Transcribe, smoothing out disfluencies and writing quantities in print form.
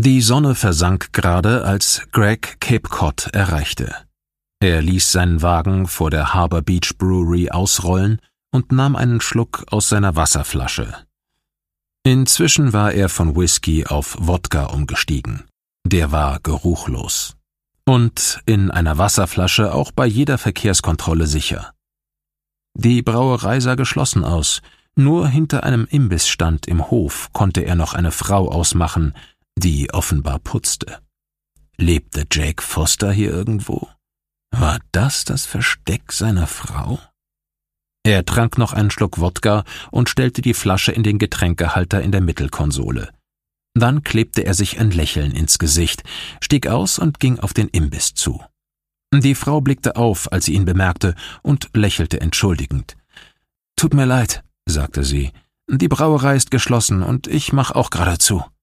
Die Sonne versank gerade, als Greg Cape Cod erreichte. Er ließ seinen Wagen vor der Harbour Beach Brewery ausrollen und nahm einen Schluck aus seiner Wasserflasche. Inzwischen war er von Whisky auf Wodka umgestiegen. Der war geruchlos. Und in einer Wasserflasche auch bei jeder Verkehrskontrolle sicher. Die Brauerei sah geschlossen aus. Nur hinter einem Imbissstand im Hof konnte er noch eine Frau ausmachen, die offenbar putzte. Lebte Jake Foster hier irgendwo? War das Versteck seiner Frau? Er trank noch einen Schluck Wodka und stellte die Flasche in den Getränkehalter in der Mittelkonsole. Dann klebte er sich ein Lächeln ins Gesicht, stieg aus und ging auf den Imbiss zu. Die Frau blickte auf, als sie ihn bemerkte, und lächelte entschuldigend. »Tut mir leid«, sagte sie, »die Brauerei ist geschlossen und ich mach auch gerade zu.«